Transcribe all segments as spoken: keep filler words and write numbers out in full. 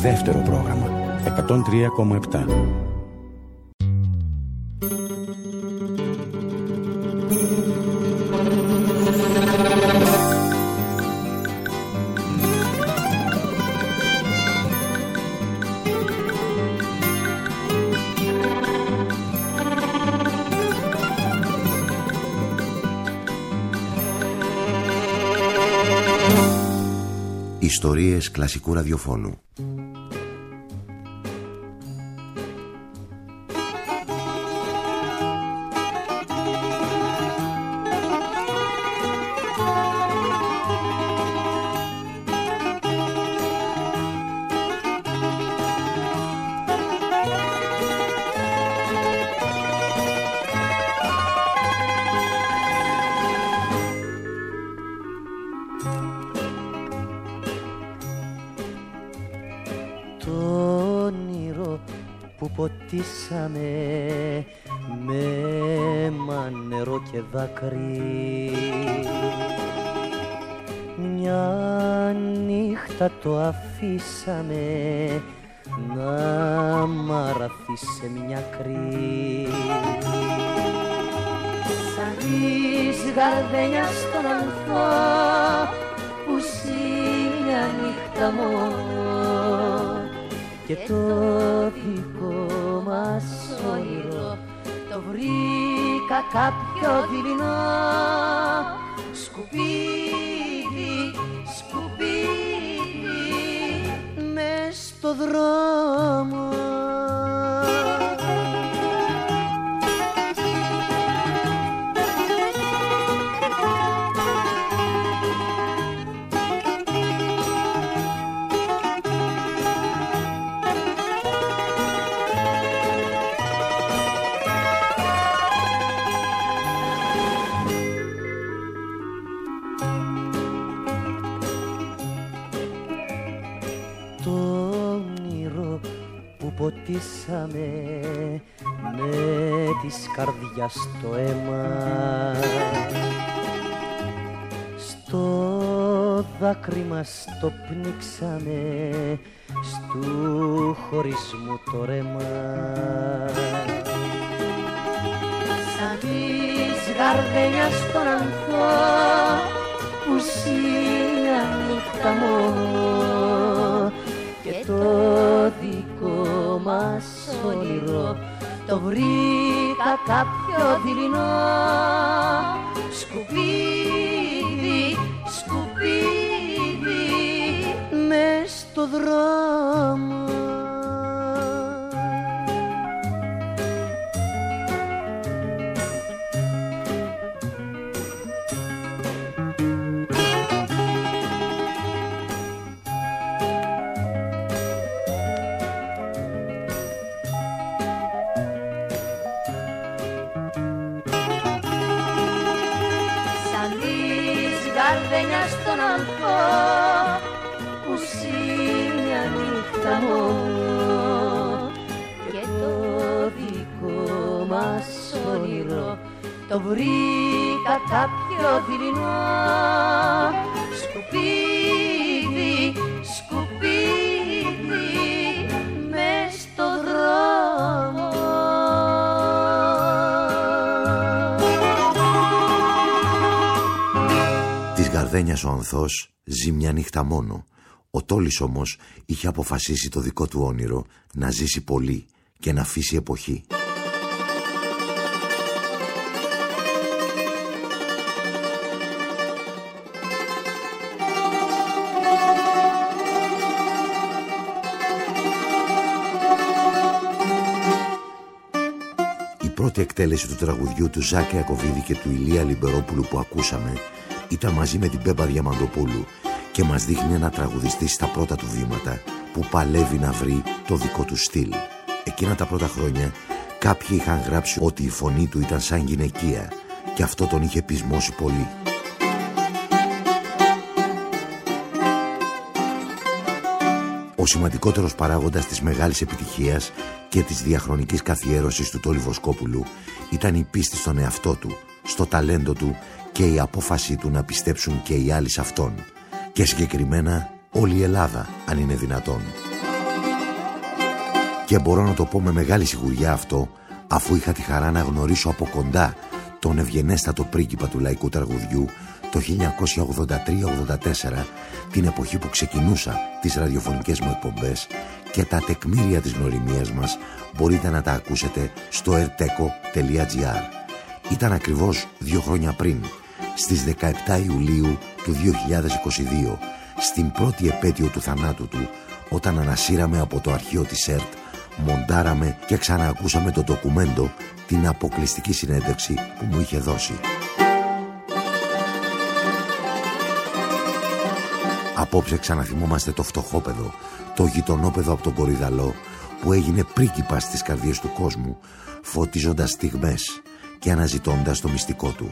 Δεύτερο πρόγραμμα εκατόν τρία κόμμα επτά. Ιστορίες κλασικού ραδιοφώνου. Ποτίσαμε με αίμα, νερό και δάκρυ. Μια νύχτα το αφήσαμε να μαραθεί σε μια άκρη. Σαν της γαρδένια στον ανθό που ζει μια νύχτα μόνο και το δικό μας όνειρο το βρήκα κάποιο δειλινό σκουπίδι, σκουπίδι μες στο δρόμο. Ποτίσαμε με της καρδιάς το αίμα, στο δάκρυ μας το πνίξαμε, στου χωρισμού το ρέμα. Σαν της γαρδένιας τον ανθό που ζει μια νύχτα μόνο και το δικό μας όνειρο το βρήκα κάποιο δειλινό σκουπίδι, σκουπίδι μες στο δρόμο. Στον ανθό που ζει μια νύχτα μόνο και το δικό μας όνειρο το βρήκα κάποιο δειλινό σκουπίδι, σκουπίδι μες στο δρόμο. Της γαρδένιας ο ανθός ζει μια νύχτα μόνο. Ο Τόλης όμως είχε αποφασίσει το δικό του όνειρο να ζήσει πολύ και να αφήσει εποχή. Η πρώτη εκτέλεση του τραγουδιού του Ζάκη Ακοβίδη και του Ηλία Λιμπερόπουλου που ακούσαμε ήταν μαζί με την Πέμπα Διαμαντοπούλου και μας δείχνει ένα τραγουδιστή στα πρώτα του βήματα που παλεύει να βρει το δικό του στυλ. Εκείνα τα πρώτα χρόνια κάποιοι είχαν γράψει ότι η φωνή του ήταν σαν γυναικεία και αυτό τον είχε πεισμώσει πολύ. Ο σημαντικότερος παράγοντας της μεγάλης επιτυχίας και της διαχρονικής καθιέρωσης του Τόλη Βοσκόπουλου ήταν η πίστη στον εαυτό του, στο ταλέντο του και η απόφασή του να πιστέψουν και οι άλλοι σε αυτόν. Και συγκεκριμένα όλη η Ελλάδα, αν είναι δυνατόν. Και μπορώ να το πω με μεγάλη σιγουριά αυτό, αφού είχα τη χαρά να γνωρίσω από κοντά τον ευγενέστατο πρίγκιπα του λαϊκού τραγουδιού το χίλια εννιακόσια ογδόντα τρία ογδόντα τέσσερα, την εποχή που ξεκινούσα τις ραδιοφωνικές μου εκπομπές, και τα τεκμήρια της γνωριμίας μας μπορείτε να τα ακούσετε στο ερτέκο τελεία τζι άρ. Ήταν ακριβώς δύο χρόνια πριν, στις δεκαεπτά Ιουλίου του δύο χιλιάδες είκοσι δύο, στην πρώτη επέτειο του θανάτου του, όταν ανασύραμε από το αρχείο της ΕΡΤ, μοντάραμε και ξαναακούσαμε το ντοκουμέντο, την αποκλειστική συνέντευξη που μου είχε δώσει. Απόψε ξαναθυμόμαστε το φτωχόπεδο, το γειτονόπεδο από τον Κορυδαλό, που έγινε πρίγκιπας στις καρδιές του κόσμου, φωτίζοντας στιγμές και αναζητώντας το μυστικό του.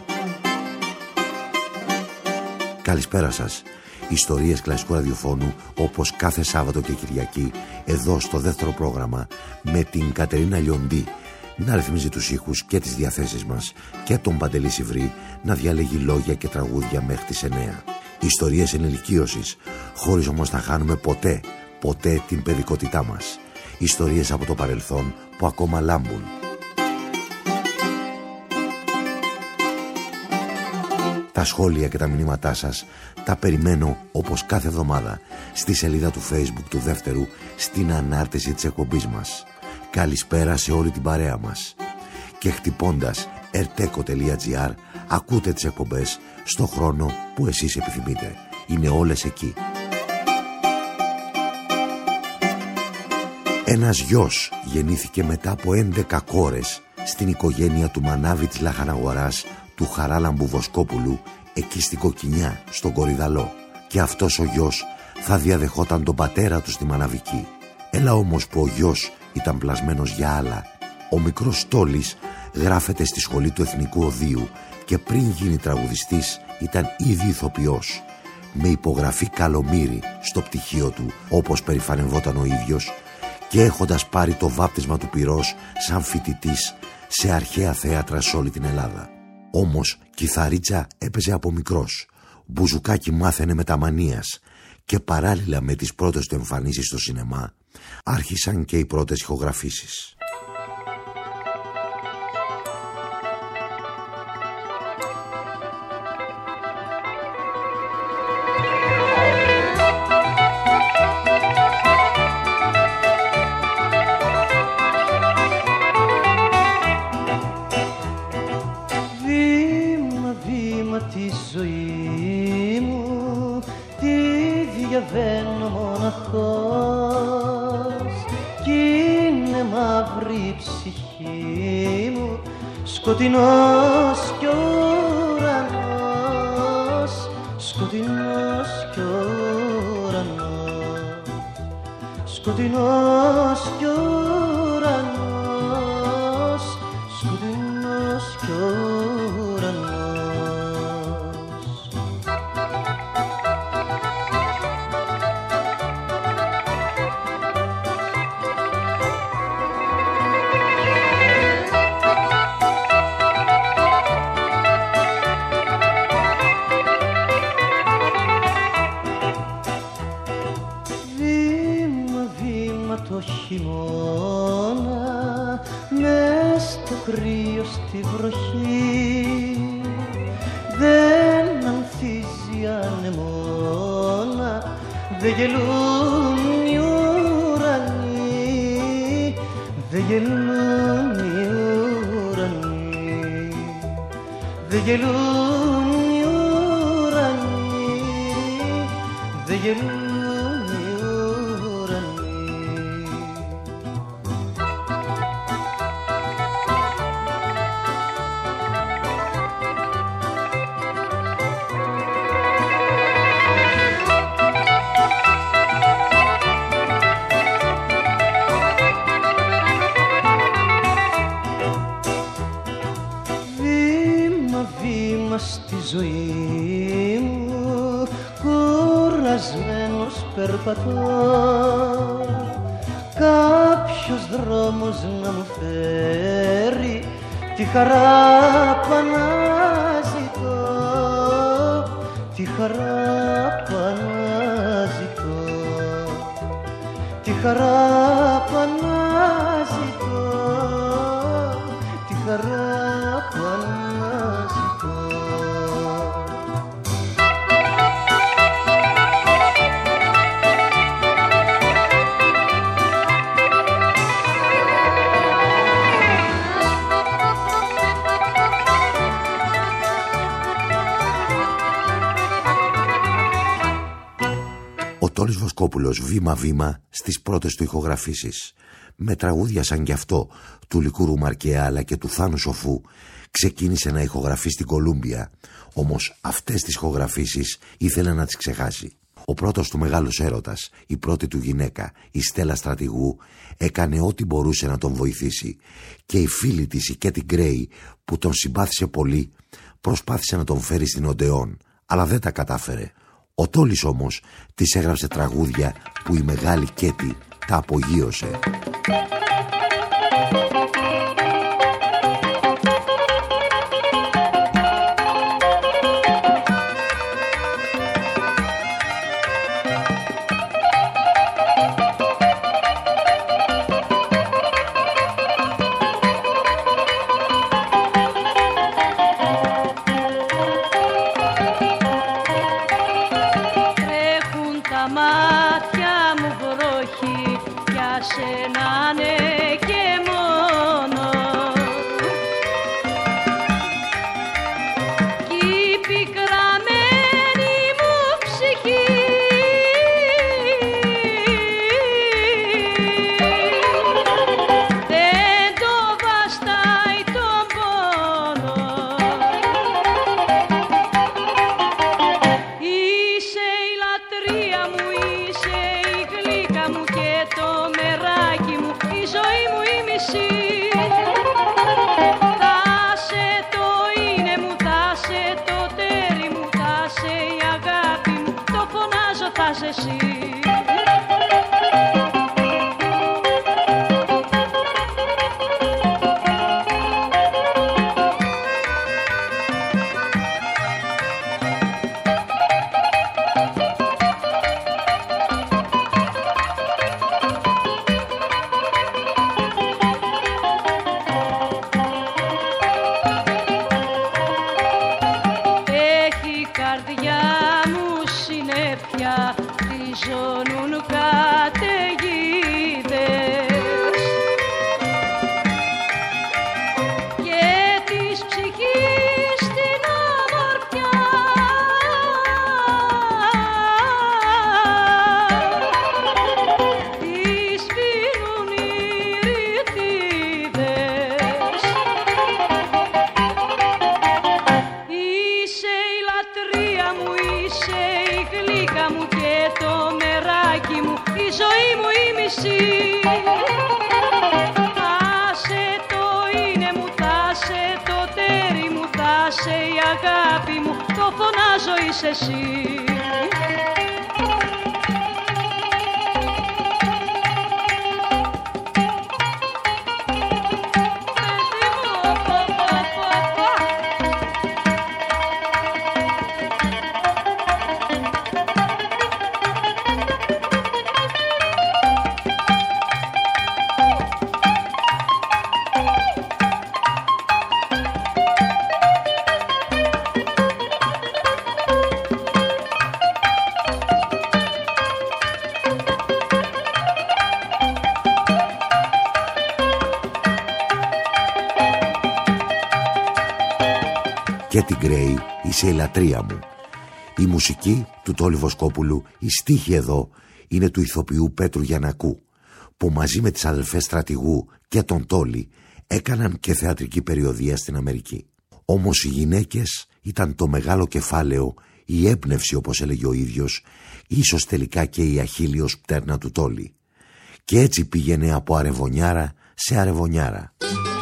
Καλησπέρα σας. Ιστορίες κλασικού ραδιοφώνου, όπως κάθε Σάββατο και Κυριακή, εδώ στο δεύτερο πρόγραμμα, με την Κατερίνα Λιοντή να ρυθμίζει τους ήχους και τις διαθέσεις μας, και τον Παντελή Σιβρή να διαλέγει λόγια και τραγούδια μέχρι τις εννέα. Ιστορίες ενηλικίωσης, χωρίς όμως να χάνουμε ποτέ, ποτέ την παιδικότητά μας. Ιστορίες από το παρελθόν που ακόμα λάμπουν. Τα σχόλια και τα μηνύματά σας τα περιμένω όπως κάθε εβδομάδα στη σελίδα του Facebook του Δεύτερου, στην ανάρτηση της εκπομπής μας. Καλησπέρα σε όλη την παρέα μας. Και χτυπώντας ερτέκο τελεία τζι άρ ακούτε τις εκπομπές στο χρόνο που εσείς επιθυμείτε. Είναι όλες εκεί. Ένας γιος γεννήθηκε μετά από έντεκα κόρες στην οικογένεια του Μανάβη της Λαχαναγοράς, του Χαράλαμπου Βοσκόπουλου, εκεί στην Κοκκινιά, στον Κορυδαλό. Και αυτός ο γιος θα διαδεχόταν τον πατέρα του στη Μαναβική. Έλα όμως που ο γιος ήταν πλασμένος για άλλα. Ο μικρός Στόλης γράφεται στη σχολή του Εθνικού Οδείου και πριν γίνει τραγουδιστής ήταν ήδη ηθοποιός, με υπογραφή Καλομύρη στο πτυχίο του, όπως περηφανευόταν ο ίδιος, και έχοντας πάρει το βάπτισμα του πυρός σαν φοιτητής σε αρχαία θέατρα σε όλη την Ελλάδα. Όμως κιθαρίτσα έπαιζε από μικρός, μπουζουκάκι μάθαινε μεταμανίας, και παράλληλα με τις πρώτες του εμφανίσεις στο σινεμά άρχισαν και οι πρώτες ηχογραφήσεις. διαβαίνω μοναχός κι είναι μαύρη η ψυχή μου, σκοτεινός κι ουρανός, σκοτεινός κι ουρανός, σκοτεινός κι ουρανός, σκοτεινός κι ουρανός. Χειμώνα μες στο κρύο στη βροχή δεν ανθίζει ανεμόνα, δεν γελούν οι ουρανοί, δεν γελούν οι ουρανοί, δεν γελούν οι ουρανοί, δεν γελούν. Στη ζωή μου κουρασμένος περπατώ, κάποιος δρόμος να μου φέρει τη χαρά που αναζητώ, τη χαρά που αναζητώ, τη χαρά που αναζητώ, τη χαρά που αναζητώ. Ο Τόλης Βοσκόπουλος βήμα-βήμα στις πρώτες του ηχογραφήσεις, με τραγούδια σαν κι αυτό του Λικούρου Μαρκέα αλλά και του Θάνου Σοφού, ξεκίνησε να ηχογραφεί στην Κολούμπια, όμως αυτές τις ηχογραφήσεις ήθελε να τις ξεχάσει. Ο πρώτος του μεγάλος έρωτας, η πρώτη του γυναίκα, η Στέλλα Στρατηγού, έκανε ό,τι μπορούσε να τον βοηθήσει και η φίλη της, η Κέτι Γκρέι, που τον συμπάθησε πολύ, προσπάθησε να τον φέρει στην Οντεόν, αλλά δεν τα κατάφερε. Ο Τόλης όμως της έγραψε τραγούδια που η μεγάλη Κέτι τα απογείωσε. Κέτι Γκρέι, είσαι η λατρεία μου. Η μουσική του Τόλη Βοσκόπουλου, η στίχη εδώ είναι του ηθοποιού Πέτρου Γιαννακού, που μαζί με τις αδελφές Στρατηγού και τον Τόλη έκαναν και θεατρική περιοδεία στην Αμερική. Όμως οι γυναίκες ήταν το μεγάλο κεφάλαιο, η έμπνευση όπως έλεγε ο ίδιος, ίσως τελικά και η αχίλιος πτέρνα του Τόλη. Και έτσι πήγαινε από αρεβωνιάρα σε αρεβωνιάρα.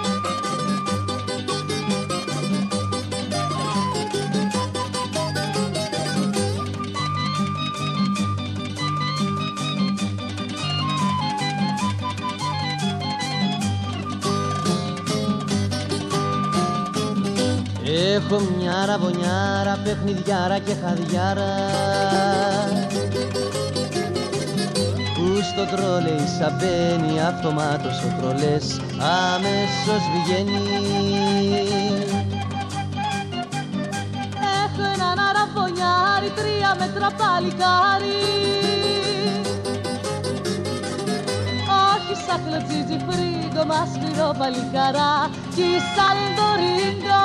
Έχω μια αραβωνιάρα, παιχνιδιάρα και χαδιάρα, που στο στο τρόλεϊ σαν μπαίνει αυτομάτως ο τρολές αμέσως βγαίνει. Έχω έναν αραβωνιάρι, τρία μέτρα παλικάρι, όχι σαν κλωτσίζει φρίγκο, μα σκληρό παλικαρά κι σαν το ρίγκο.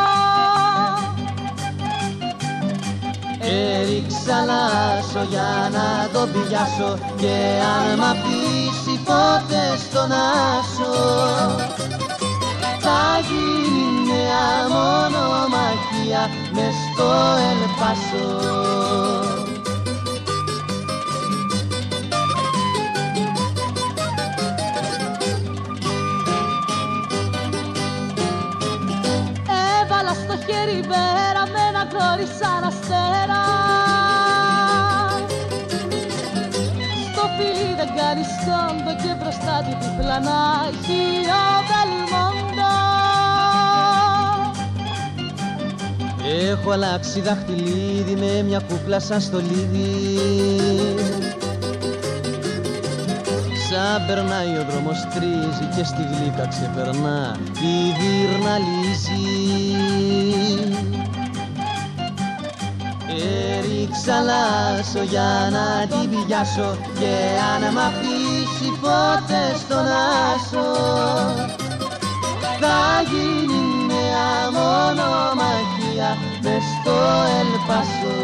Έριξα λάσο για να τον πηγιάσω και αν μ' αφήσει ποτέ στον άσο θα γίνει νέα μονομαχία μες στο Ελπάσο. Έβαλα στο χέρι βέρα με ένα κρόρι σαν αστέρα, στο φίλι δεν κάνει σκόντο και μπροστά του διπλανάχει ο Μπελμόντο. Έχω αλλάξει δαχτυλίδι με μια κούκλα σαν στολίδι, σαν περνάει ο δρόμος τρίζει και στη γλύκα ξεπερνά η δύρναλίζει. Έριξα λάσο για να την πηγιάσω και αν μ' αφήσει ποτέ στον άσο θα γίνει νέα μονομαχία μες στο Ελπάσο.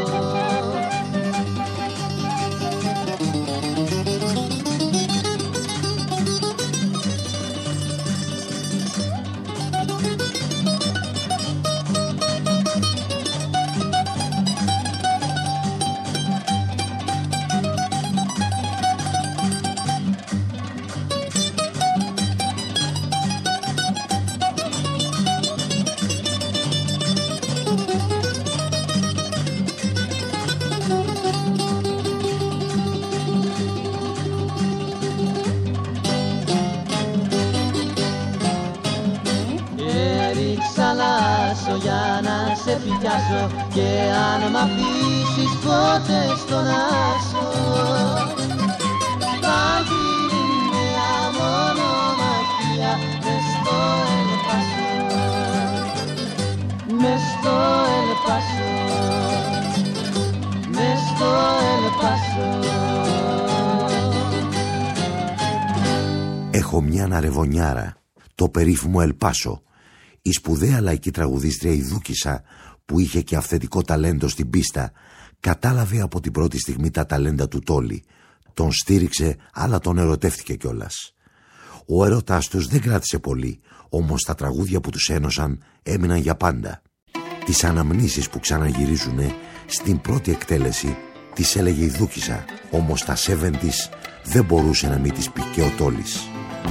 Για να σε πηγιάσω και αν μ' αφήσεις ποτέ στον άσο θα γίνει νέα μονομαχία μες στο Ελπάσο, μες στο Ελπάσο, μες στο Ελπάσο. Έχω μια αναρεβωνιάρα, το περίφημο Ελπάσο. Η σπουδαία λαϊκή τραγουδίστρια η Δούκισσα, που είχε και αυθεντικό ταλέντο στην πίστα, κατάλαβε από την πρώτη στιγμή τα ταλέντα του Τόλι. Τον στήριξε, αλλά τον ερωτεύτηκε κιόλας. Ο έρωτάς τους δεν κράτησε πολύ, όμως τα τραγούδια που τους ένωσαν έμειναν για πάντα. Τις αναμνήσεις που ξαναγυρίζουνε, στην πρώτη εκτέλεση τις έλεγε η Δούκισσα, όμως τα εβδομήντα δεν μπορούσε να μην τις πει και ο Τόλης.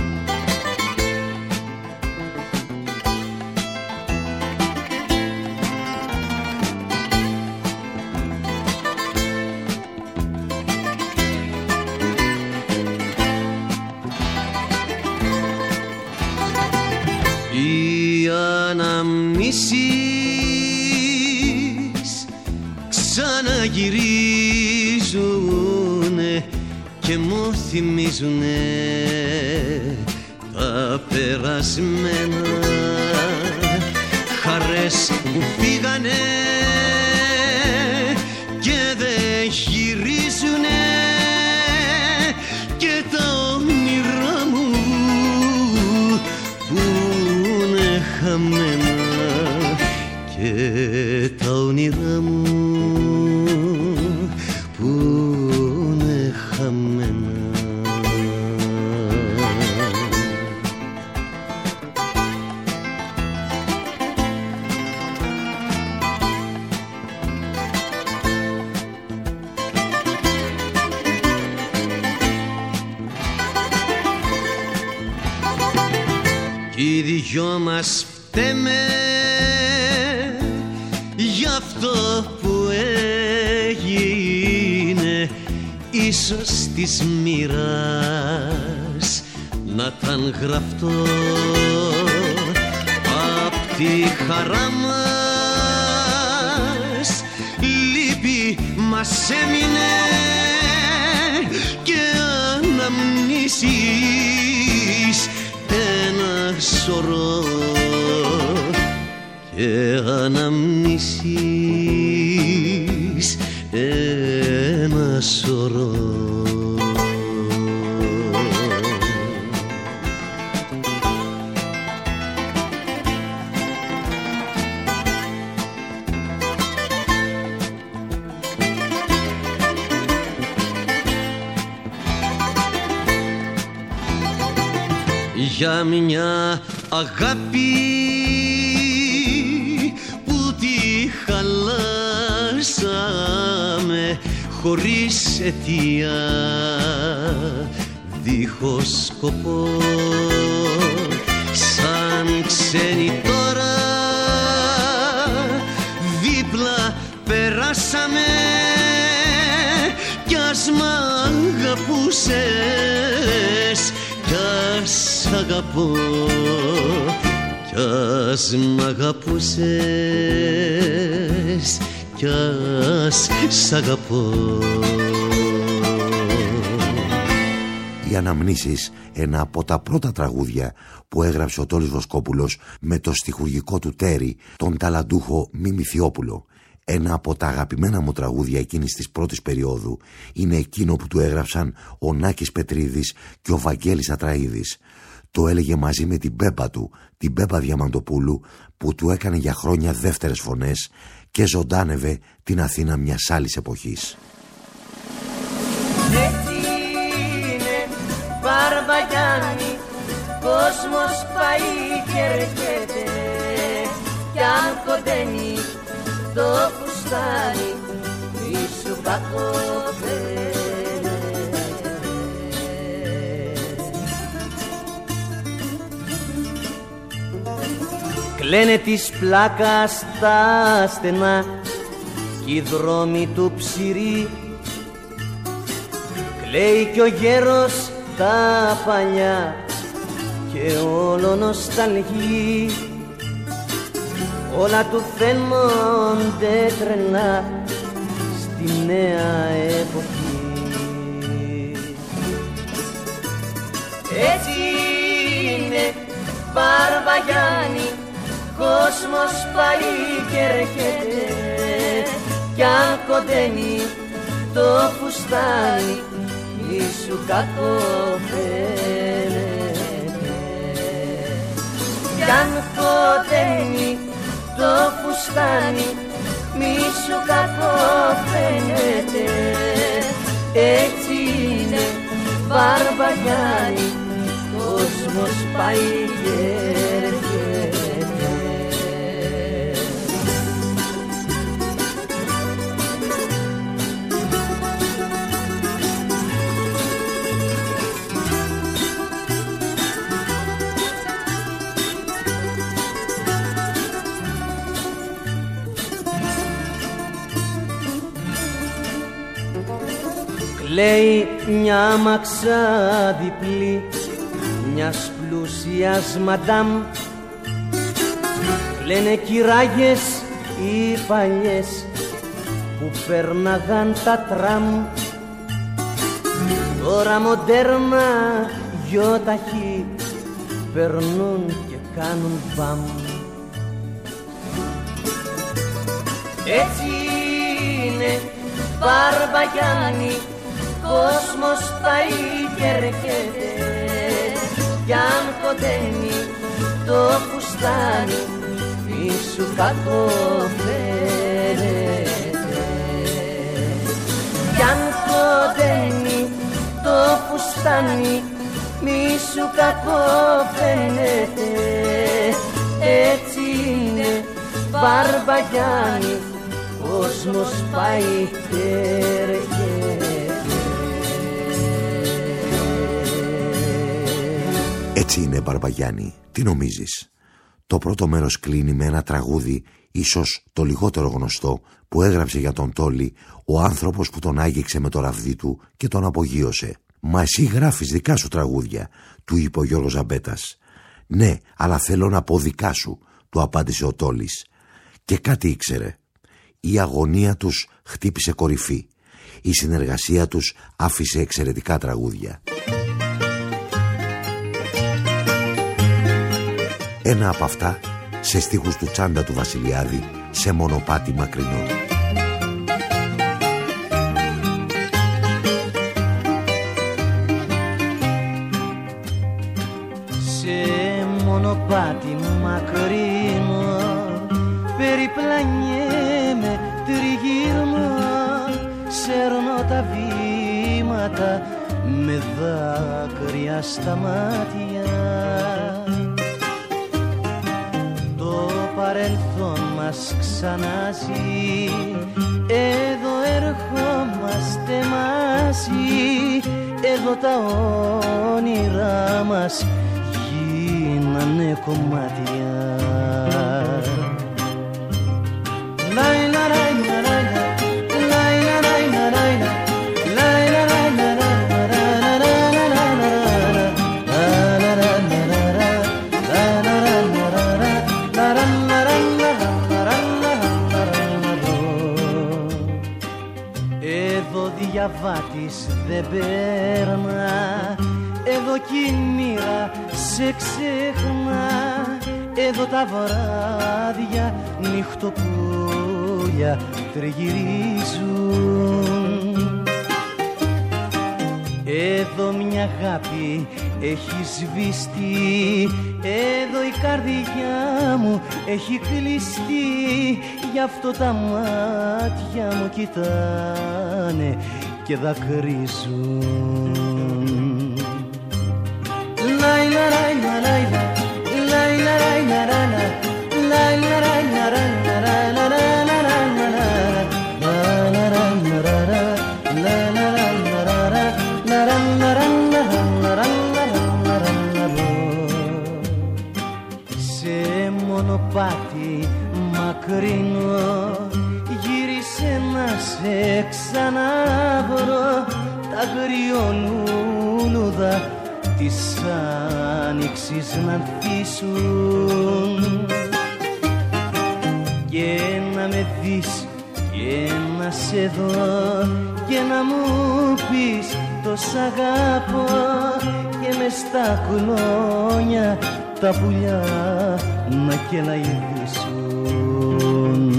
Οι αναμνήσεις ξαναγυρίζουνε και μου θυμίζουνε τα περασμένα, χαρές που φύγανε και δεν γυρίζουνε και τα όνειρά μου που είναι χαμένα και τα όνειρά μου που είναι χαμένα. Οι δυο μας φταίμε για αυτό που έγινε, ίσως της μοίρας να ταν γραφτό. Απ' τη χαρά μας λύπη μας έμεινε και αν αναμνήσεις ένα σωρό και αναμνήσεις ένα σωρό. Για μια αγάπη που τη χαλάσαμε χωρίς αιτία, δίχως σκοπό, σαν ξένοι τώρα δίπλα περάσαμε κι ας μ' αγαπούσες κι ας αγαπώ, κι ας μ' αγαπούσες κι ας σ' αγαπώ. Οι Αναμνήσεις, ένα από τα πρώτα τραγούδια που έγραψε ο Τόλης Βοσκόπουλος με το στιχουργικό του τέρι, τον ταλαντούχο Μίμη Θειόπουλο. Ένα από τα αγαπημένα μου τραγούδια εκείνης της πρώτης περίοδου είναι εκείνο που του έγραψαν ο Νάκης Πετρίδης και ο Βαγγέλης Ατραΐδης. Το έλεγε μαζί με την Μπέμπα του, την Μπέμπα Διαμαντοπούλου, που του έκανε για χρόνια δεύτερες φωνές και ζωντάνευε την Αθήνα μιας άλλης εποχής. Έτσι είναι, Μπαρμπαγιάννη, κόσμος πάει και έρχεται κι αν κοντένει το φουστάνι μη σου κακοφαίνεται. Κλαίνε της πλάκας τα στενά κι οι δρόμοι του ψηρή, κλαίει κι ο γέρος τα παλιά και όλο νοσταλγεί. Όλα του φαίνονται τρελά στη νέα εποχή. Έτσι είναι, Μπαρμπαγιάννη, κόσμος πάει και έρχεται κι αν κοντένει το φουστάνι μη σου κακοφαίνεται. Κι αν κοντένει το φουστάνι μη σου κακοφαίνεται. Έτσι είναι, Μπαρμπαγιάννη, κόσμος πάει και έρχεται. Λέει μια αμαξά διπλή μιας πλούσιας μαντάμ, κλαίνε κυράγες οι παλιές που πέρναγαν τα τραμ. Τώρα μοντέρνα γιοταχή περνούν και κάνουν μπαμ. Έτσι είναι, Μπαρμπαγιάννη, κόσμος πάει και έρχεται κι αν κοντένει το φουστάνι μη σου κακοφαίνεται. Κι αν κοντένει το φουστάνι μη σου κακοφαίνεται. Έτσι είναι, Μπαρμπαγιάννη, κόσμος πάει και έρχεται. Έτσι είναι, Μπαρμπαγιάννη, τι νομίζεις? Το πρώτο μέρος κλείνει με ένα τραγούδι, ίσως το λιγότερο γνωστό, που έγραψε για τον Τόλη ο άνθρωπος που τον άγγιξε με το ραβδί του και τον απογείωσε. «Μα εσύ γράφεις δικά σου τραγούδια», του είπε ο Γιώργος Ζαμπέτας. «Ναι, αλλά θέλω να πω δικά σου», του απάντησε ο Τόλης. Και κάτι ήξερε. Η αγωνία τους χτύπησε κορυφή. Η συνεργασία τους άφησε εξαιρετικά τραγούδια. Ένα από αυτά σε στίχους του Τσάντα του Βασιλιάδη, σε μονοπάτι μακρινό. Σε μονοπάτι μακρινό περιπλανιέμαι τριγύρω, σέρνω τα βήματα με δάκρυα στα μάτια. Το παρελθόν μας ξανάζει, εδώ ερχόμαστε μαζί, εδώ τα όνειρά μας γίνανε κομμάτια. Εδώ διαβάτης δεν παίρνα, εδώ κι η μοίρα σε ξεχνά, εδώ τα βράδια νυχτοπούλια τριγυρίζουν. Εδώ μια αγάπη έχει σβηστεί, εδώ η καρδιά μου έχει κλειστεί, γι' αυτό τα μάτια μου κοιτάνε και δακρύζουν. Λάιλα λάιλα λάιλα, λάιλα λάιλα λάιλα, λάιλα λάιλα σε μονοπάτι μακρινό γύρισε να σε ξαναβρω, τα αγριολούλουδα της άνοιξης να ανθίσουν και να με δεις και να σε δω και να μου πεις το σ' αγαπώ και μες στα κλόνια τα πουλιά να κελαϊδίσουν.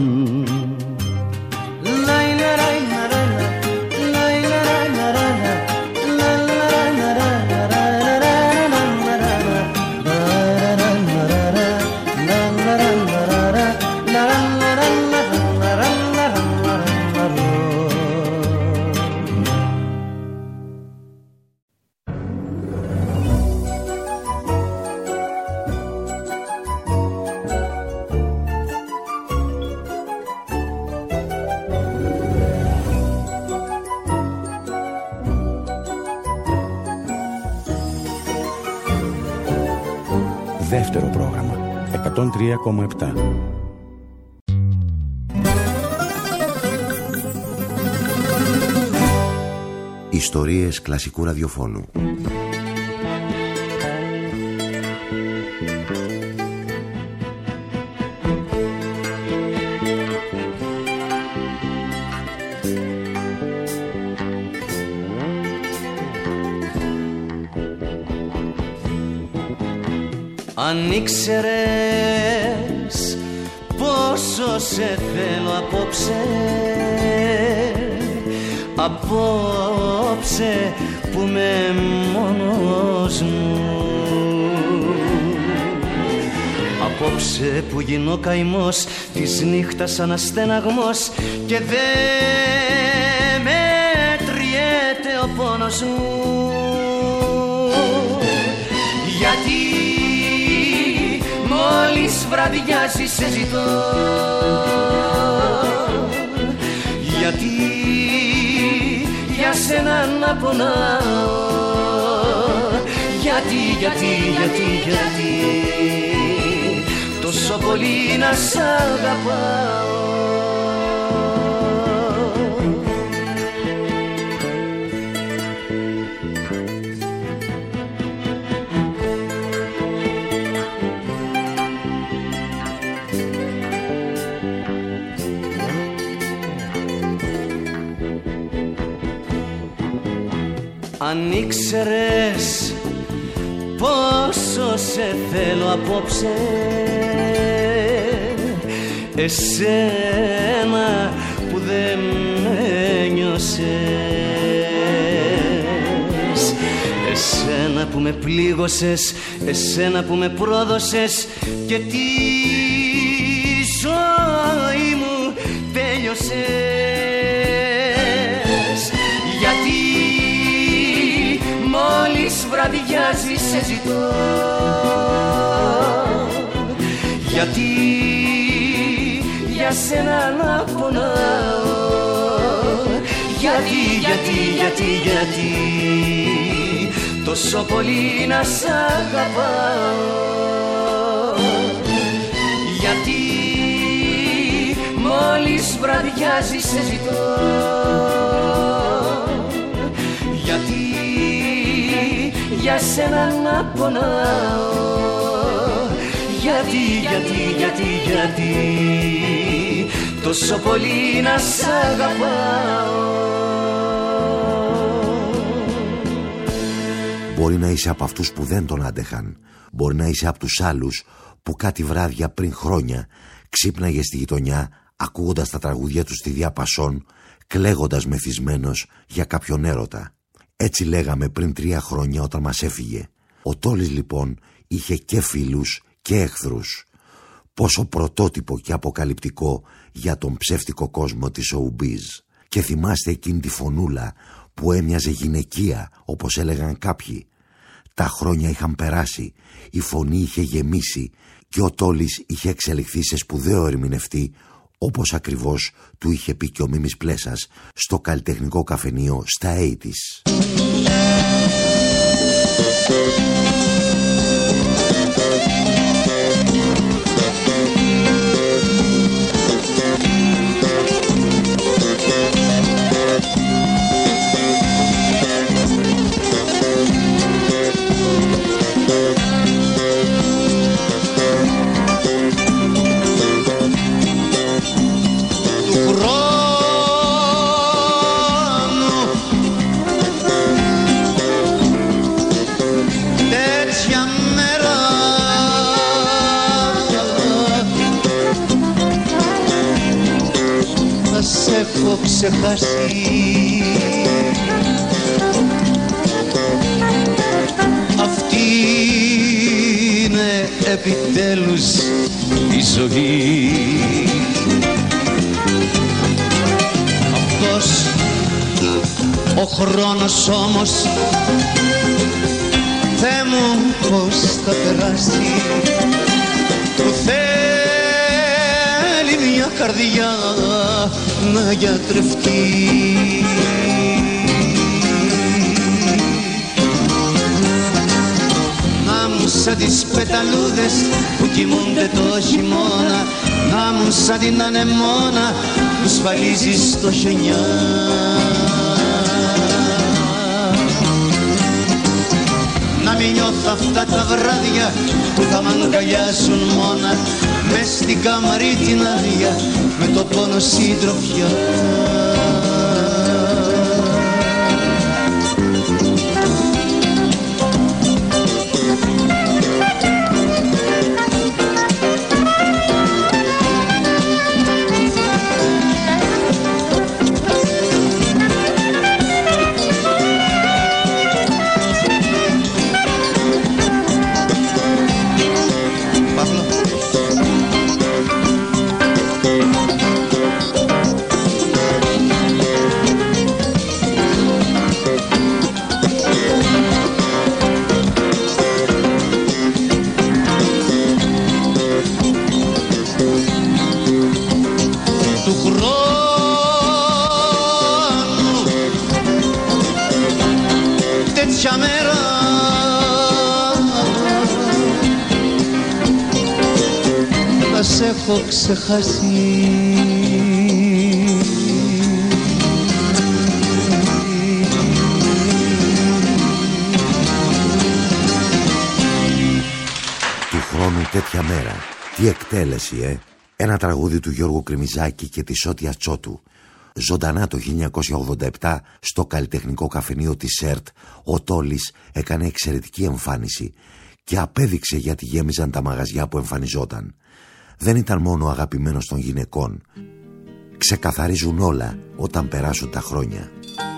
Λάιλα λάιλα λάιλα, λάιλα λάιλα λάιλα, Δεύτερο πρόγραμμα εκατόν τρία κόμμα επτά. Ιστορίες κλασικού ραδιοφώνου. Αν ήξερες πόσο σε θέλω απόψε, απόψε που με μόνος μου, απόψε που γίνω καημός της νύχτας σαν αστεναγμός και δε μετριέται ο πόνος μου. Γιατί μόλις βραδιάζει σε ζητώ, γιατί για σένα να πονάω, γιατί, γιατί, γιατί, γιατί τόσο πολύ να σ' αγαπάω. Αν ήξερες πόσο σε θέλω απόψε, εσένα που δεν με νιώσες, εσένα που με πλήγωσες, εσένα που με πρόδωσες και τη ζωή μου τέλειωσες. Γιατί μόλις βραδιάζει σε ζητώ, γιατί για σένα να πονάω, γιατί, γιατί, γιατί, γιατί τόσο πολύ να σ' αγαπάω, γιατί μόλις βραδιάζει σε ζητώ, γιατί για σένα να πονάω, γιατί, γιατί, γιατί, γιατί τόσο πολύ να σ' αγαπάω. Μπορεί να είσαι από αυτούς που δεν τον άντεχαν. Μπορεί να είσαι από τους άλλους που κάτι βράδια πριν χρόνια ξύπναγε στη γειτονιά ακούγοντας τα τραγούδια του στη διάπασον, κλαίγοντας μεθυσμένος για κάποιον έρωτα. Έτσι λέγαμε πριν τρία χρόνια όταν μας έφυγε. Ο Τόλης λοιπόν είχε και φίλους και εχθρούς. Πόσο πρωτότυπο και αποκαλυπτικό για τον ψεύτικο κόσμο της showbiz. Και θυμάστε εκείνη τη φωνούλα που έμοιαζε γυναικεία, όπως έλεγαν κάποιοι. Τα χρόνια είχαν περάσει, η φωνή είχε γεμίσει και ο Τόλης είχε εξελιχθεί σε σπουδαίο ερμηνευτή, όπως ακριβώς του είχε πει και ο Μίμης Πλέσας στο καλλιτεχνικό καφενείο στα ογδόντα. Έχω ξεχάσει, αυτή είναι επιτέλους η ζωή. Αυτός ο χρόνος όμως, Θεέ μου πως θα περάσει, του θέλει μια καρδιά να γιατρευτεί. Να μου σαν τις πεταλούδες που κοιμούνται το χειμώνα, να μου σαν την ανεμόνα που σφαλίζει στο χιονιά. Να μην νιώθω αυτά τα βράδια που θα μ' αγκαλιάσουν μόνα, μες στην κάμαρη την άδεια με το πόνο συντροφιά. Έχω ξεχάσει. Του χρόνου τέτοια μέρα. Τι εκτέλεση, ε! Ένα τραγούδι του Γιώργου Κρημιζάκη και της Σώτια Τσότου. Ζωντανά το χίλια εννιακόσια ογδόντα επτά στο καλλιτεχνικό καφενείο της ΕΡΤ ο Τόλης έκανε εξαιρετική εμφάνιση και απέδειξε γιατί γέμιζαν τα μαγαζιά που εμφανιζόταν. Δεν ήταν μόνο αγαπημένος των γυναικών. Ξεκαθαρίζουν όλα όταν περάσουν τα χρόνια.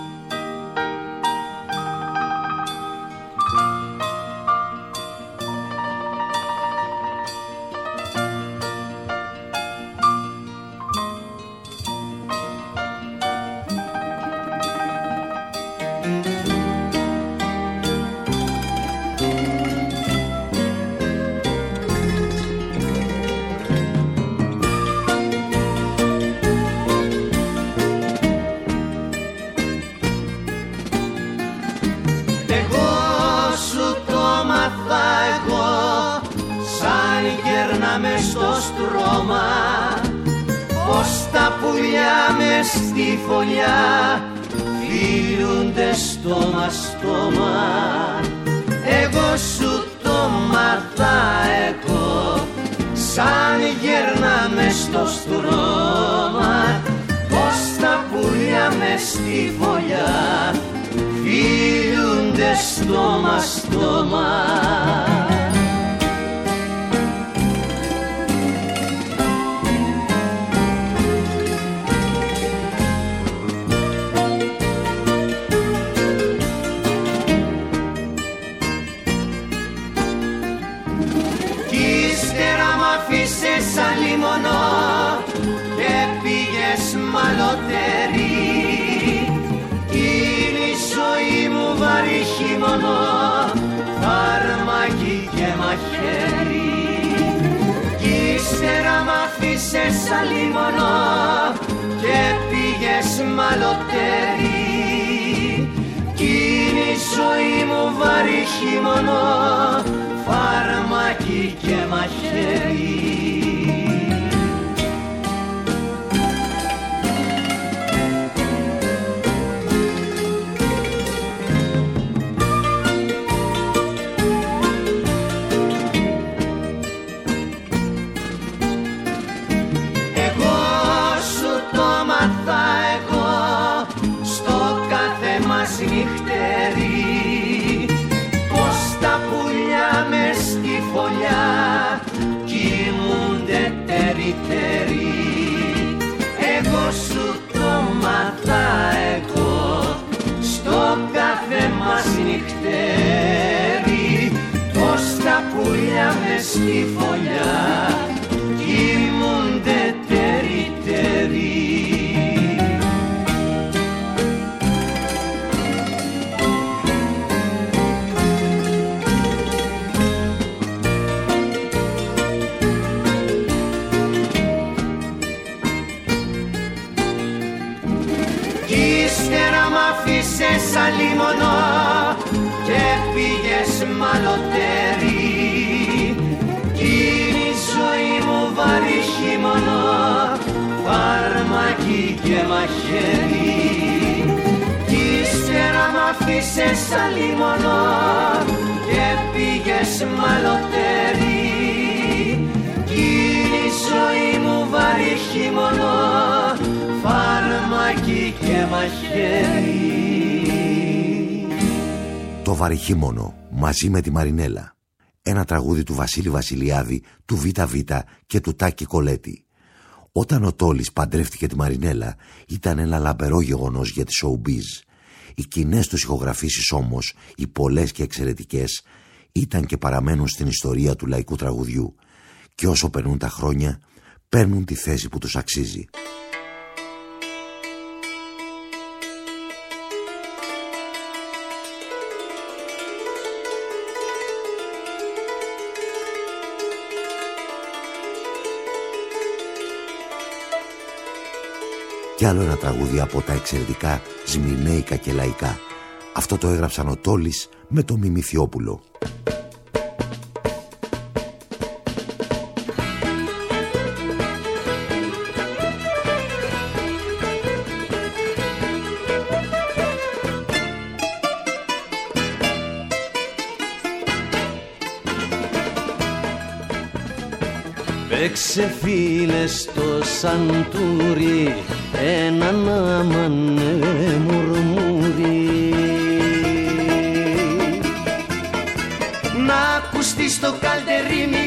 Στη φωλιά φιλούνται στόμα στόμα. Εγώ σου το μάθα εγώ, σαν γέρναμε στο στρώμα. Πως τα πουλιά μες στη φωλιά φιλούνται στόμα στόμα. Σαν λιμονό και πήγες μαλωτέρι. Είναι η ζωή μου βαρύ χειμωνό, φάρμακι και μαχαίρι. Κι ύστερα μ' αφήσες σαν λιμονό και πήγες μαλωτέρι. Κι είναι η ζωή μου βαρύ χειμωνό, φάρμακι και μαχαίρι. Νυχτέρι, πως τα πουλιά μες στη φωλιά κοιμούνται τέρι τέρι. Εγώ σου το μάθα εγώ στο κάθε μας νυχτέρι. Πως τα πουλιά μες στη φωλιά κοιμούνται τέρι τέρι. Αφήσες σαν λιμονό και πήγες μαλωτέρι. Κι είναι η ζωή μου βαρύ χειμωνό, φάρμακι και μαχαίρι. Κι ύστερα μ' αφήσες σαν λιμονό και πήγες μαλωτέρι. Κι είναι η ζωή μου βαρύ χειμωνό, φάρμακι και μαχαίρι. Το Βαρυχήμονο μαζί με τη Μαρινέλα. Ένα τραγούδι του Βασίλη Βασιλιάδη, του Β Β και του Τάκη Κολέτη. Όταν ο Τόλης παντρεύτηκε τη Μαρινέλα ήταν ένα λαμπερό γεγονός για τη showbiz. Οι κοινές τους ηχογραφήσεις όμως, οι πολλές και εξαιρετικές, ήταν και παραμένουν στην ιστορία του λαϊκού τραγουδιού. Και όσο περνούν τα χρόνια, παίρνουν τη θέση που τους αξίζει. Κι άλλο ένα τραγούδι από τα εξαιρετικά σμυρνέικα και λαϊκά. Αυτό το έγραψαν ο Τόλης με το Μιμηθιόπουλο. Παίξε φίλε στο σαντούρι έναν άμαν μουρμουρί. Να ακουστεί στο καλτερίμι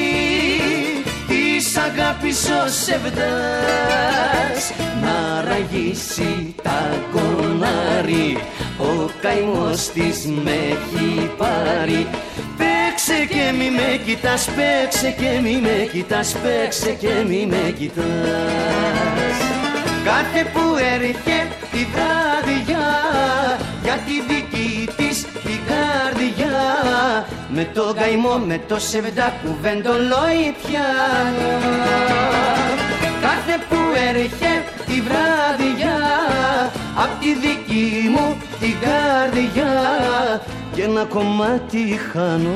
της αγάπης ο σεβδάς, να ραγίσει τα κονάρι, ο καημός της με έχει πάρει. Παίξε και μη με κοιτάς, παίξε και μη με κοιτάς, παίξε και μη με κοιτάς. Κάθε που έρχεται τη βράδια για τη δική της την καρδιά, με το καημό, με το σεβδά κουβεντολόι πιάνω. Κάθε που έρχεται τη βράδια απ' τη δική μου την καρδιά και ένα κομμάτι χάνω.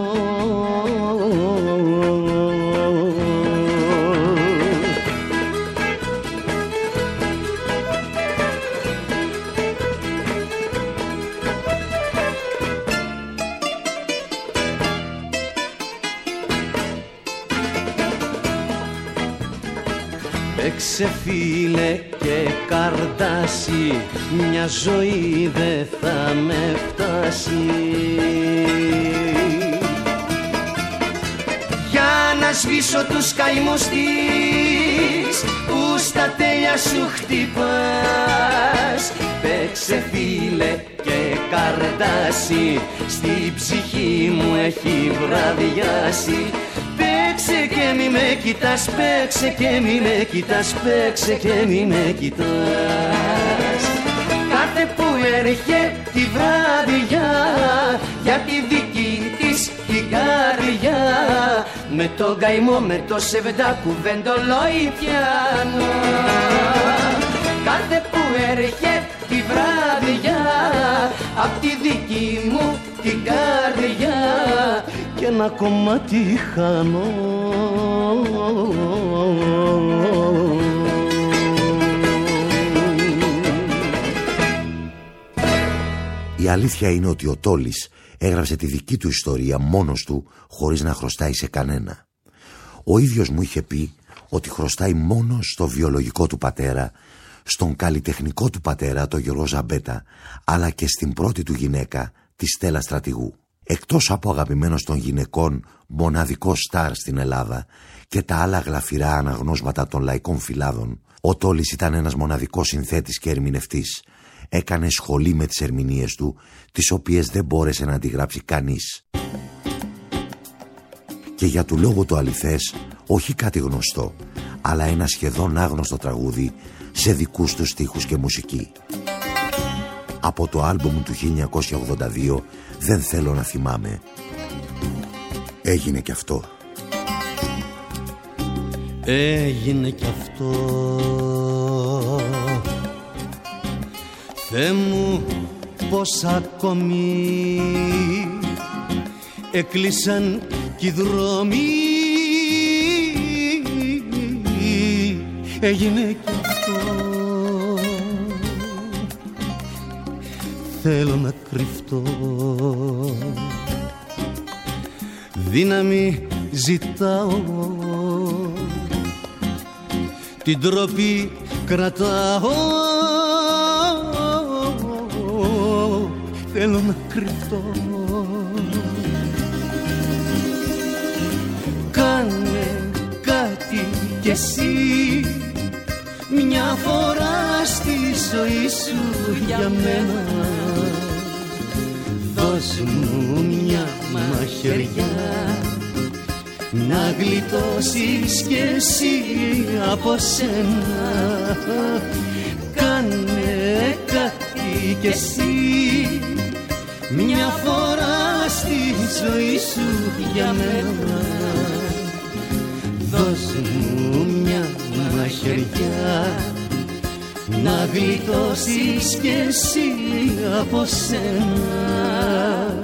Παίξε φίλε και καρδάσι, μια ζωή δε θα με φτάσει. Για να σβήσω τους καημούς της που στα τέλεια σου χτυπάς. Παίξε φίλε και καρδάσι, στη ψυχή μου έχει βραδιάσει. Παίξε και μη με κοιτάς, παίξε και μη με κοιτάς, παίξε και μη με κοιτάς. Κάθε που έρχεται τη βράδια για τη δική της την καρδιά, με το καημό, με το σεβδά κουβεντολόι πιάνω. Κάθε που έρχεται τη βράδια απ' τη δική μου την καρδιά και ένα κομμάτι χάνω. Η αλήθεια είναι ότι ο Τόλης έγραψε τη δική του ιστορία μόνος του, χωρίς να χρωστάει σε κανένα. Ο ίδιος μου είχε πει ότι χρωστάει μόνο στο βιολογικό του πατέρα, στον καλλιτεχνικό του πατέρα, τον Γιώργο Ζαμπέτα, αλλά και στην πρώτη του γυναίκα, τη Στέλλα Στρατηγού. Εκτός από αγαπημένος των γυναικών, μοναδικό στάρ στην Ελλάδα και τα άλλα γλαφυρά αναγνώσματα των λαϊκών φυλάδων, ο Τόλης ήταν ένας μοναδικός συνθέτης και ερμηνευτής. Έκανε σχολή με τις ερμηνείες του, τις οποίες δεν μπόρεσε να αντιγράψει κανείς. Και για του λόγου το αληθές, όχι κάτι γνωστό, αλλά ένα σχεδόν άγνωστο τραγούδι σε δικούς του στίχους και μουσική. Από το άλμπουμ του χίλια εννιακόσια ογδόντα δύο, «Δεν θέλω να θυμάμαι», έγινε κι αυτό. Έγινε κι αυτό, Θεέ μου, πως ακόμη έκλεισαν κι οι δρόμοι. Έγινε κι αυτό, θέλω να κρυφτώ, δύναμη ζητάω, την τροπή κρατάω, θέλω να κρυφτώ. Κάνε κάτι κι εσύ μια φορά στη ζωή σου για μένα. Δώσ' μου μια μαχαιριά να γλιτώσεις κι εσύ από σένα. Κάνε κάτι κι εσύ μια φορά στη ζωή σου για μένα. Δώσ' μου μια μαχαιριά να γλιτώσεις κι εσύ από σένα.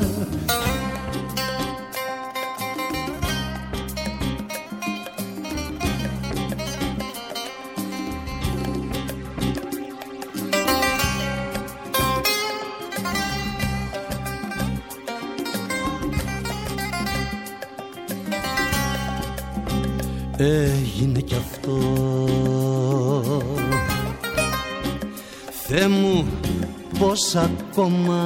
Έγινε κι αυτό, Θεέ μου, πώς ακόμα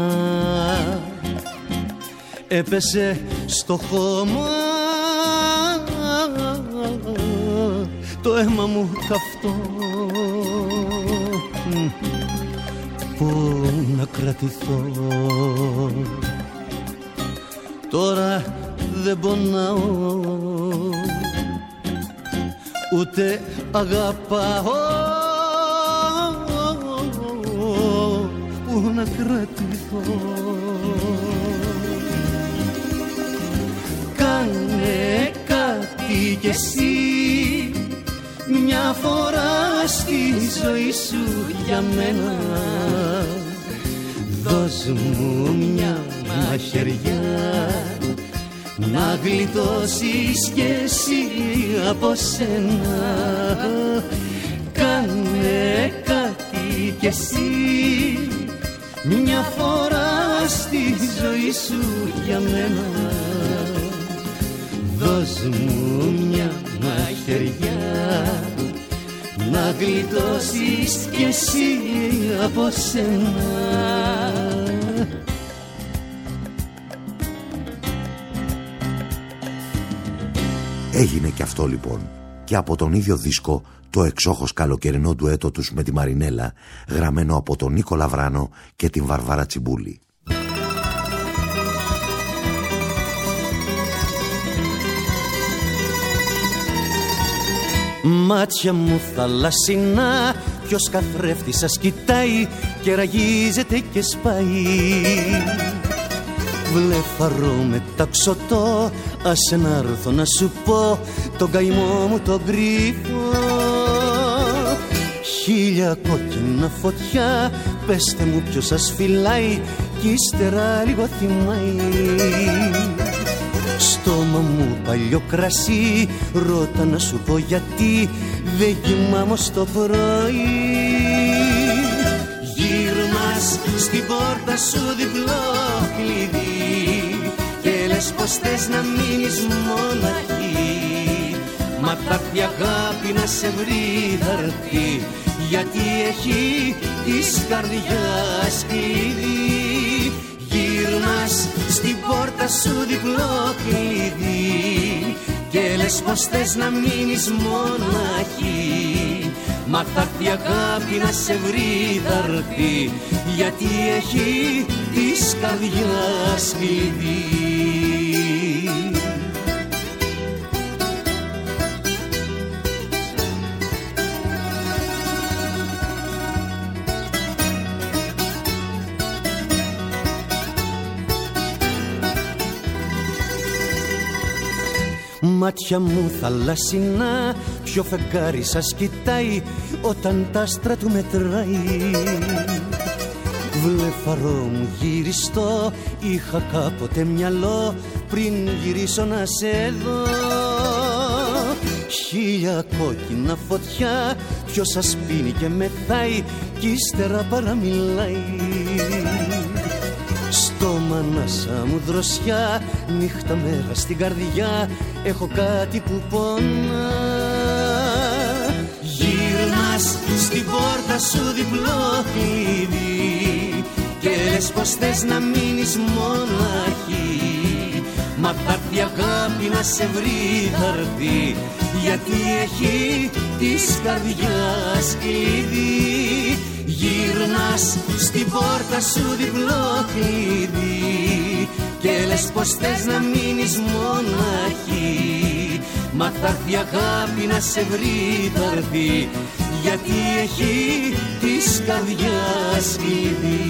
έπεσε στο χώμα το αίμα μου καυτό. Πού να κρατηθώ, τώρα δεν πονάω ούτε αγαπάω. Πού να κρατηθώ, κάνε κάτι κι εσύ μια φορά στη ζωή σου για μένα. Δώσ' μου μια μαχαιριά να γλιτώσεις κι εσύ από σένα. Κάνε κάτι κι εσύ μια φορά στη ζωή σου για μένα. Δώσ' μου μια μαχαιριά να γλιτώσεις κι εσύ από σένα. Έγινε και αυτό λοιπόν, και από τον ίδιο δίσκο το εξόχως καλοκαιρινό ντουέτο τους με τη Μαρινέλα, γραμμένο από τον Νίκο Λαβράνο και την Βαρβάρα Τσιμπούλη. Μάτια μου θαλασσινά, ποιος καθρέφτης σας κοιτάει και ραγίζεται και σπάει. Βλέφαρο μεταξωτό, άσε να έρθω να σου πω τον καημό μου τον κρύβω. Χίλια κόκκινα φωτιά, πέστε μου ποιος σας φυλάει κι ύστερα λίγο θυμάει. Στόμα μου παλιό κρασί, ρώτα να σου πω γιατί δεν κοιμάμαι ως το πρωί. Γύρνας στην πόρτα σου διπλό κλειδί και λες πως θες να μείνεις μοναχή. Μα θα έρθει αγάπη να σε βρει, θα έρθει, γιατί έχει της καρδιάς κλειδί. Γύρνας στην πόρτα σου διπλό κλειδί και λες πως θες να μείνεις μοναχή. Μα θα έρθει αγάπη να σε βρει, θα έρθει, γιατί έχει της καρδιάς κλειδί. Μάτια μου θαλασσινά, ποιο φεγγάρι σας κοιτάει όταν τ' άστρα του μετράει. Βλέφαρο μου γυριστό, είχα κάποτε μυαλό πριν γυρίσω να σε δω. Χίλια κόκκινα φωτιά, ποιο σας πίνει και μεθάει κι ύστερα παραμιλάει. Στόμα ανάσα μου δροσιά, νύχτα μέρα στην καρδιά, έχω κάτι που πονά. Γύρνας στην πόρτα σου διπλό κλειδί και λες πως θες να μείνεις μοναχή. Μα θα έρθει αγάπη να σε βρει, θα έρθει, γιατί έχει της καρδιάς κλειδί. Γύρνας στην πόρτα σου διπλό κλειδί και λες πως θες να μείνεις μοναχή. Μα θα έρθει αγάπη να σε βρει, θα έρθει, γιατί έχει της καρδιάς κλειδί.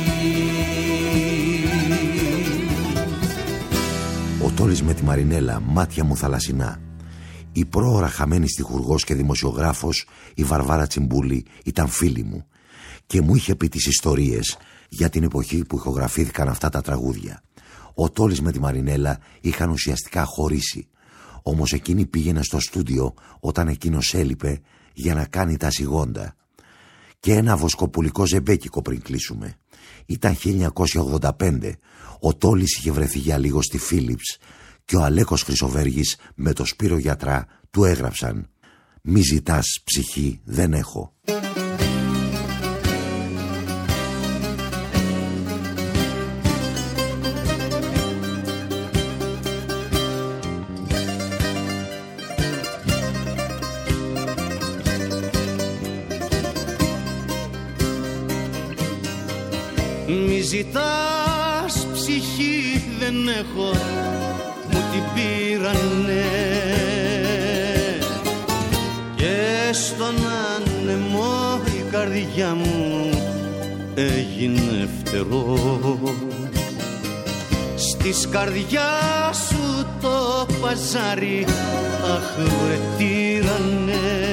Ο Τόλης με τη Μαρινέλα, μάτια μου θαλασσινά. Η πρόωρα χαμένη στιχουργός και δημοσιογράφος, η Βαρβάρα Τσιμπούλη, ήταν φίλη μου και μου είχε πει τις ιστορίες για την εποχή που ηχογραφήθηκαν αυτά τα τραγούδια. Ο Τόλης με τη Μαρινέλα είχαν ουσιαστικά χωρίσει, όμως εκείνη πήγαινε στο στούντιο όταν εκείνος έλειπε για να κάνει τα σιγόντα. Και ένα βοσκοπουλικό ζεμπέκικο πριν κλείσουμε. Ήταν χίλια εννιακόσια ογδόντα πέντε, ο Τόλης είχε βρεθεί για λίγο στη Φίλιπς και ο Αλέκος Χρυσοβέργης με το Σπύρο Γιατρά του έγραψαν «Μη ζητάς ψυχή, δεν έχω». ζητάς ψυχή δεν έχω, μου την πήρανε και στον άνεμο η καρδιά μου έγινε φτερό. Της καρδιάς σου το παζάρι αχ βρε τύρανε,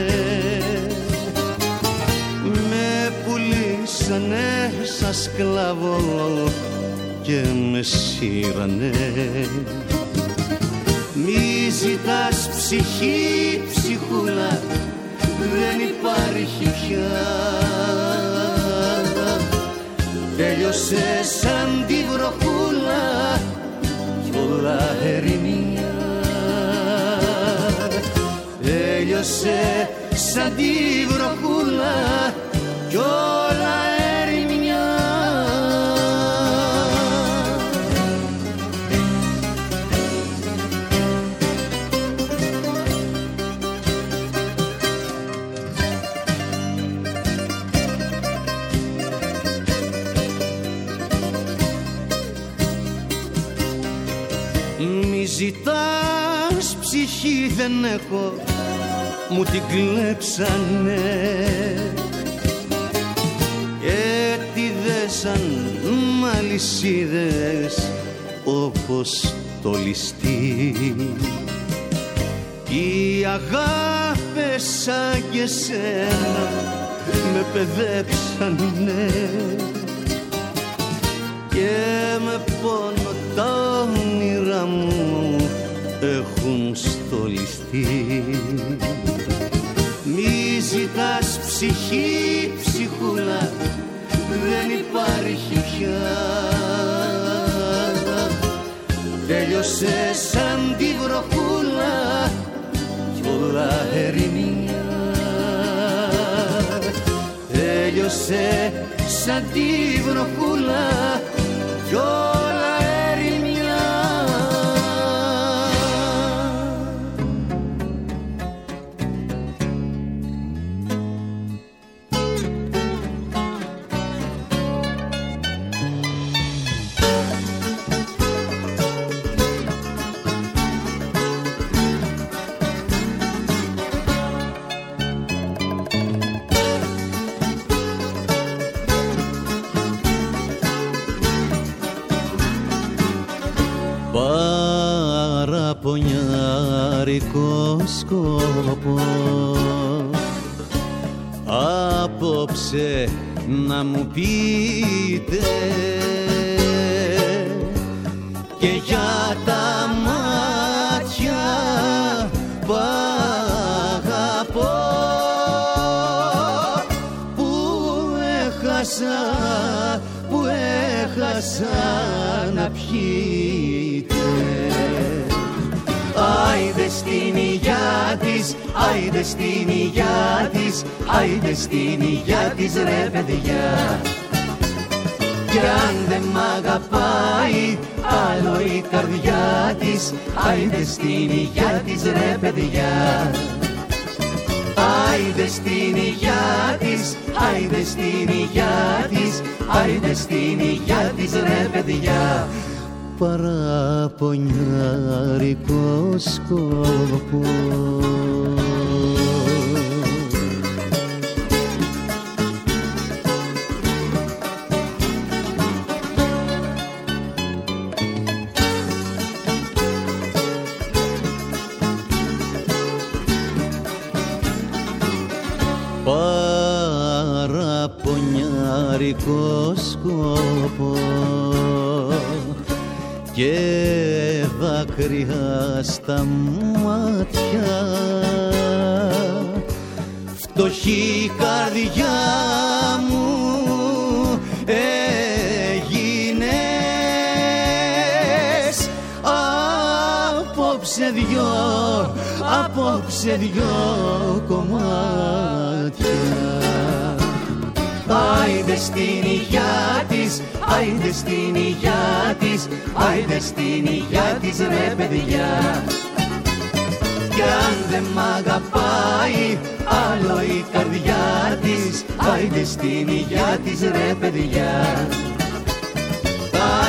με πουλήσανε σαν σκλάβο και με σύρανε. Μη ζητάς ψυχή ψυχούλα, δεν υπάρχει πια, τέλειωσε σαν τη βροχούλα κι όλα ερημιά. Τέλειωσε σαν τη βροχούλα κι όλα ερημιά. Μη ζητάς ψυχή δεν έχω, μου την κλέψανε και τη δέσαν μ' αλυσίδες όπως το ληστή. Οι αγάπες σαν και σένα με παιδέψανε και με πόνο τα όνειρά μου έχουν στολιστεί. Μη ζητάς ψυχή ψυχούλα, δεν υπάρχει πια, τέλειωσε σαν τη βροχούλα κι όλα ερημιά. Τέλειωσε σαν τη βροχούλα κι όλα ερημιά. Παραπονιάρικο σκόπο απόψε να μου πείτε και για τα μάτια που αγαπώ, που έχασα, που έχασα να πιείτε. Άιντε στην υγειά της, άιντε στην υγειά της, άιντε στην υγειά της ρε παιδιά. Κι αν δεν μ' αγαπάει άλλο η καρδιά της, άιντε στην υγειά της ρε παιδιά. Άιντε στην υγειά της, άιντε στην υγειά της, άιντε στην υγειά της ρε παιδιά. Παραπονιάρικο σκόπο. Παραπονιάρικο σκόπο και δάκρυα στα μάτια, φτωχή καρδιά μου έγινες. Απόψε δυο, απόψε δυο κομμάτια. Άιντε στην υγειά της, άιντε στην υγειά της, άιντε στην υγειά της ρε παιδιά. Κι αν δεν μ' αγαπάει άλλο η καρδιά της, άιντε στην υγειά της ρε παιδιά.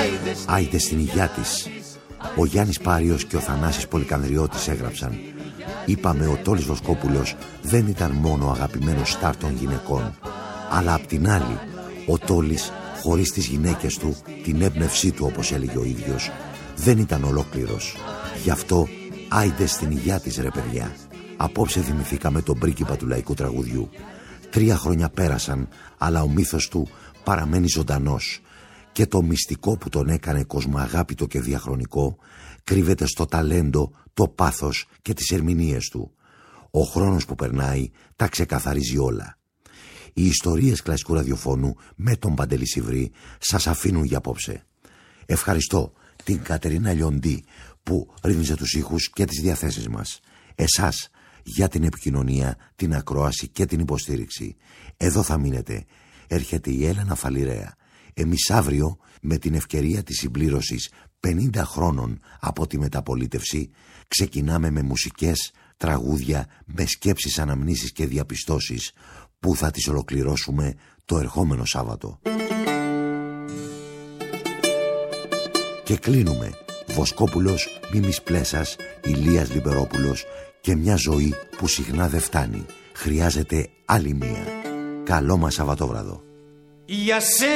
Άιντε στην υγειά της. Ο Γιάννης Πάριος και ο Θανάσης Πολυκανδριώτης έγραψαν: είπαμε ο Τόλης Βοσκόπουλος δεν ήταν μόνο αγαπημένος στάρ των γυναικών, αλλά απ' την άλλη ο Τόλης χωρίς τις γυναίκες του, την έμπνευσή του όπως έλεγε ο ίδιος, δεν ήταν ολόκληρος. Γι' αυτό άιντε στην υγειά της ρε παιδιά. Απόψε θυμηθήκαμε τον πρίγκιπα του λαϊκού τραγουδιού. Τρία χρόνια πέρασαν, αλλά ο μύθος του παραμένει ζωντανός. Και το μυστικό που τον έκανε κοσμοαγάπητο και διαχρονικό κρύβεται στο ταλέντο, το πάθος και τις ερμηνείες του. Ο χρόνος που περνάει τα ξεκαθαρίζει όλα. Οι ιστορίες κλασικού ραδιοφώνου με τον Παντελή Σιβρή σας αφήνουν για απόψε. Ευχαριστώ την Κατερίνα Λιοντή που ρύθμιζε τους ήχους και τις διαθέσεις μας. Εσάς για την επικοινωνία, την ακρόαση και την υποστήριξη. Εδώ θα μείνετε. Έρχεται η Έλενα Φαλιρέα. Εμείς αύριο, με την ευκαιρία της συμπλήρωσης πενήντα χρόνων από τη μεταπολίτευση, ξεκινάμε με μουσικές, τραγούδια, με σκέψεις, αναμνήσεις και διαπιστώσεις που θα τις ολοκληρώσουμε το ερχόμενο Σάββατο. Και κλείνουμε. Βοσκόπουλος, Μίμης Πλέσας, Ηλίας Λιμπερόπουλος και μια ζωή που συχνά δεν φτάνει. Χρειάζεται άλλη μία. Καλό μας Σαββατόβραδο. Για σένα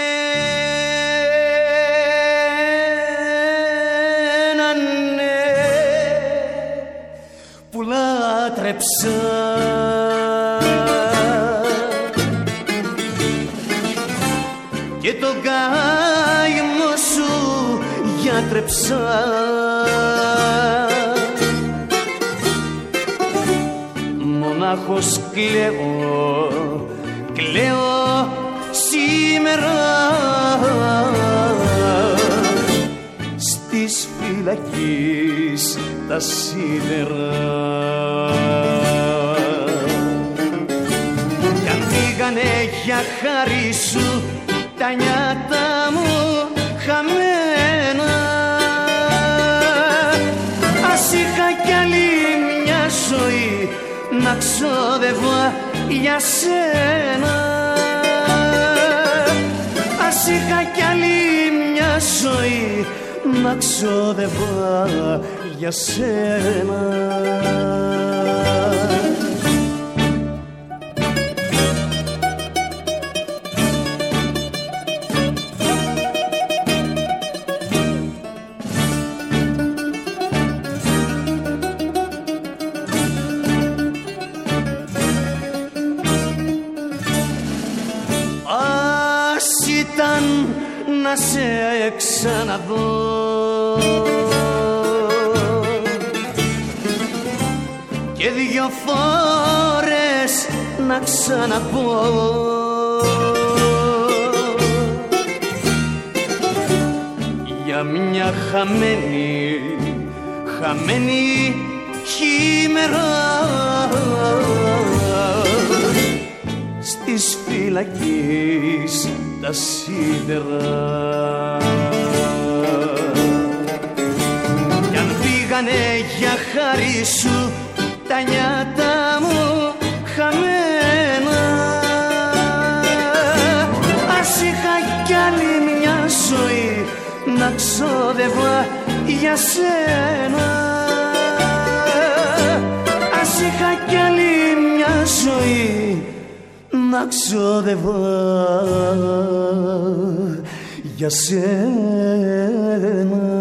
ναι, που λάτρεψα και τον καημό σου γιατρεψα, μονάχος κλαίω, κλαίω σήμερα στις φυλακής τα σίδερα. Κι αν πήγανε για χάρη σου τα νιάτα μου χαμένα, ας είχα κι άλλη μια ζωή να ξόδευα για σένα, ας είχα κι άλλη μια ζωή να ξόδευα για σένα. Να σε ξαναδώ και δυο φορές να ξαναπώ για μια χαμένη, χαμένη χήμερα στις φυλακής τα σίδερα. Κι αν πήγανε για χάρη σου τα νιάτα μου χαμένα, ας είχα κι άλλη μια ζωή να ξόδευα για σένα, ας είχα κι άλλη μια ζωή να ξόδευα για σένα.